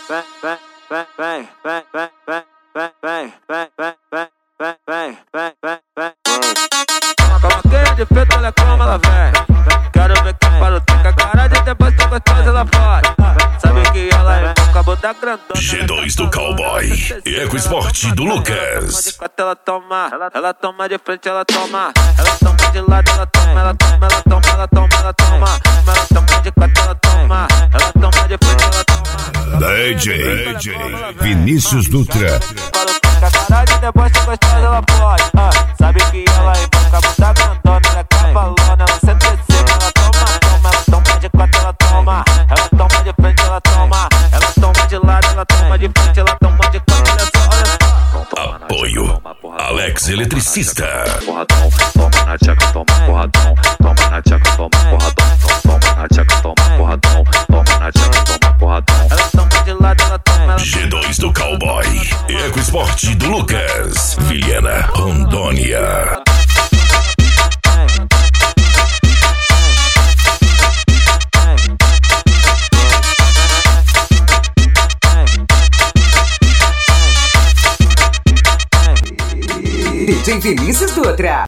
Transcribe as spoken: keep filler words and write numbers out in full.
Coloquei de feito, olha como ela vem. Quero ver que para o teca, cara de depois que gostosa ela pode. Sabe que ela é acabou da grandona. G dois do Cowboy, Eco Esporte do Lucas. Ela toma, ela toma de frente, ela toma. Ela toma de lado, ela toma, ela toma, ela toma, ela toma, ela toma. Ela toma de quatro, ela toma. Ela toma de frente, ela toma. D J, D J Vinícius Dutra. Para o teca, cara de depois que gostosa ela pode. Sabe que ela é acabou da grandona, ela é cavalona, ela senta em cima, ela toma, toma, ela toma de quatro, ela toma. Ela toma de frente, ela toma. Ela toma de lado, ela toma de frente, ela toma de quatro, olha só, olha só. Apoio Alex Eletricista. Porradão, toma na tcheca, toma porradão. Toma na tcheca, toma porradão. Toma na tcheca, toma porradão. Toma na tcheca, toma porradão. Ela toma de lado, ela toma, ela G dois do Cowboy, Eco Esporte do Lucas, Vilhena, Rondônia. D J Vinícius Dutra.